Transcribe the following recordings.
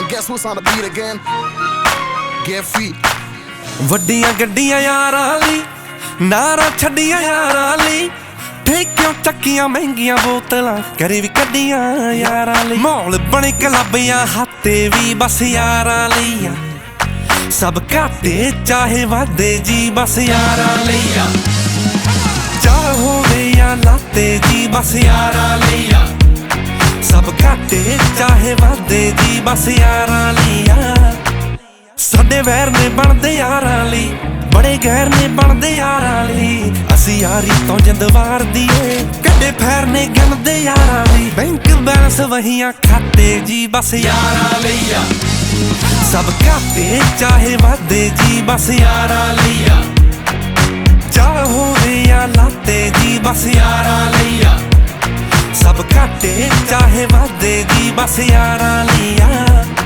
guess who's on the beat again? Get free. ਵੱਡੀਆਂ ਗੱਡੀਆਂ ਯਾਰਾਂ ਲਈ, ਨਾਰਾਂ ਛੱਡੀਆਂ ਯਾਰਾਂ ਲਈ, ਠੇਕਿਓਂ ਚੱਕੀਆਂ ਮਹਿੰਗੀਆਂ ਬੋਤਲਾਂ ਘਰੇ ਵੀ ਕੱਢੀਆਂ ਯਾਰਾਂ ਲਈ। ਮਾਹੌਲ ਬਣੇ ਕਲੱਬੀਆਂ ਹਾਤੇ ਵੀ ਬਸ ਯਾਰਾਂ ਲਈ ਆ, ਸਭ ਘਾਟੇ ਚਾਹੇ ਵਾਧੇ ਜੀ ਬਸ ਯਾਰਾਂ ਲਈ ਆ। ਚਾਹ ਹੋਵੇ ਜਾਂ ਲਾਤੇ ਜੀ ਬਸ ਯਾਰਾਂ ਲਈ ਆ, ਸਭ ਘਾਟੇ ਚਾਹੇ ਵਾਧੇ ਜੀ ਬਸ ਯਾਰਾਂ ਲਈ ਆ। ਸਾਡੇ ਵੈਰ ਨੇ ਬਣਦੇ ਯਾਰਾਂ ਲਈ, ਬੜੇ ਗੈਰ ਨੇ ਬਣਦੇ ਯਾਰਾਂ ਲਈ, ਅਸੀਂ ਯਾਰੀ ਤੋਂ ਜਿੰਦ ਵਾਰ ਦੀਏ, ਕੱਢੇ ਫੈਰ ਨੇ ਗਿਣਦੇ ਯਾਰਾਂ ਲਈ। ਬੈਂਕ ਬੈਲੈਂਸ ਵਹੀਆਂ ਖਾਤੇ ਜੀ ਬਸ ਯਾਰਾਂ ਲਈ ਆ, ਸਭ ਘਾਟੇ ਚਾਹੇ ਵਾਧੇ ਜੀ ਬਸ ਯਾਰਾਂ ਲਈ ਆ। ਚਾਹ ਹੋਵੇ ਜਾਂ ਲਾਤੇ ਜੀ ਬਸ ਯਾਰਾਂ ਲਈ ਆ, ਸਭ ਘਾਟੇ ਚਾਹੇ ਵਾਧੇ ਜੀ ਬਸ ਯਾਰਾਂ ਲਈ ਆ।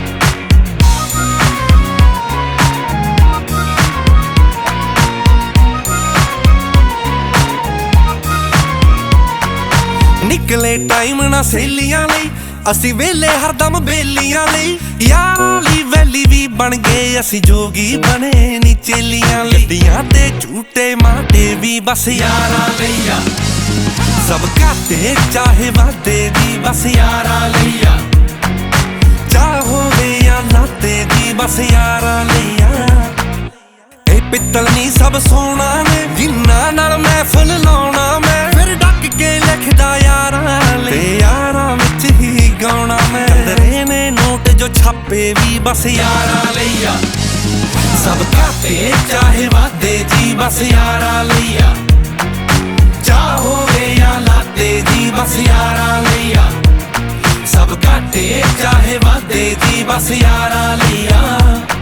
ਨਿਕਲੇ ਟਾਈਮ ਨਾ ਸਹੇਲੀਆਂ ਲਈ, ਅਸੀਂ ਵੇਲੇ ਹਰਦਮ ਬੇਲੀਆਂ ਲਈ, ਯਾਰਾਂ ਲਈ ਵੈਲੀ ਵੀ ਬਣ ਗਏ ਅਸੀਂ ਜੋਗੀ ਬਣੇ ਨੀ ਚੇਲੀਆਂ ਲਈ। ਗੱਡੀਆਂ ਤੇ ਝੂਟੇ ਮਾਟੇ ਵੀ ਬਸ ਯਾਰਾਂ ਲਈ ਆ, ਸਭ ਘਾਟੇ ਚਾਹੇ ਵਾਧੇ ਜੀ ਬਸ ਯਾਰਾਂ ਲਈ ਆ। ਚਾਹ ਹੋਵੇ ਜਾਂ ਲਾਤੇ ਜੀ ਬਸ ਯਾਰਾਂ ਲਈ ਆ। ਇਹ ਪਿੱਤਲ ਨਹੀਂ ਸਭ ਸੋਨਾ ਨੇ, ਜਿੰਨਾਂ ਨਾਲ ਮਹਿਫਲ ਲਾਉਣਾ ਮੈਂ, ਫਿਰ ਡੱਕ ਕੇ ਲਿਖਦਾ ਯਾਰਾਂ ਲਈ, ਤੇ ਯਾਰਾਂ ਵਿੱਚ ਹੀ ਗਾਉਣਾ ਮੈਂ। ਕੰਦਰੇ ਨੇ ਨੋਟ ਜੋ ਛਾਪੇ ਵੀ ਬਸ ਯਾਰਾਂ ਲਈ ਆ, ਸਭ ਘਾਟੇ ਚਾਹੇ ਵਾਧੇ ਜੀ ਬਸ ਯਾਰਾਂ ਲਈ ਆ। ਚਾਹ ਹੋਵੇ ਜਾਂ ਲਾਤੇ ਜੀ ਬਸ ਯਾਰਾਂ ਲਈ ਆ, ਸਭ ਘਾਟੇ ਚਾਹੇ ਵਾਧੇ ਜੀ ਬਸ ਯਾਰਾਂ ਲਈ ਆ।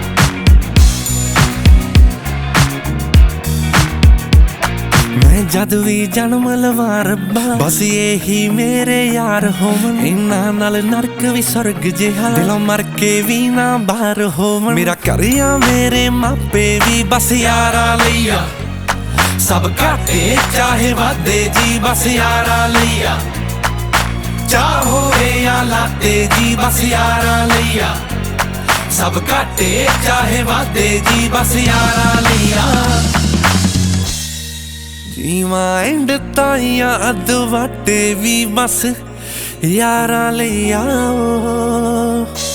ਮੈਂ ਜਦ ਵੀ ਜਨਮ ਲਵਾਂ ਰੱਬਾ, ਬਸ ਇਹੀ ਮੇਰੇ ਯਾਰ ਹੋਵਣ, ਇਹਨਾਂ ਨਾਲ ਨਰਕ ਵੀ ਸੁਰਗ ਜਿਹਾ, ਦਿਲੋਂ ਮਰ ਕੇ ਵੀ ਨਾ ਬਾਹਰ ਹੋਵਣ। ਮੇਰਾ ਘਰ ਆ ਮੇਰੇ ਮਾਪੇ ਵੀ ਬਸ ਯਾਰਾਂ ਲਈ ਆ, ਸਭ ਘਾਟੇ ਚਾਹੇ ਵਾਧੇ ਜੀ ਬਸ ਯਾਰਾਂ ਲਈ ਆ। ਚਾਹ ਹੋਵੇ ਜਾਂ ਲਾਤੇ ਜੀ ਬਸ ਯਾਰਾਂ ਲਈ ਆ, ਸਭ ਘਾਟੇ ਚਾਹੇ ਵਾਧੇ ਜੀ ਬਸ ਯਾਰਾਂ ਲਈ ਆ। ਜੀਵਾਂ ਐਂਡ ਤਾਈਆਂ ਅੱਧ ਵਾਟੇ ਵੀ ਬਸ ਯਾਰਾਂ ਲਈ ਆ।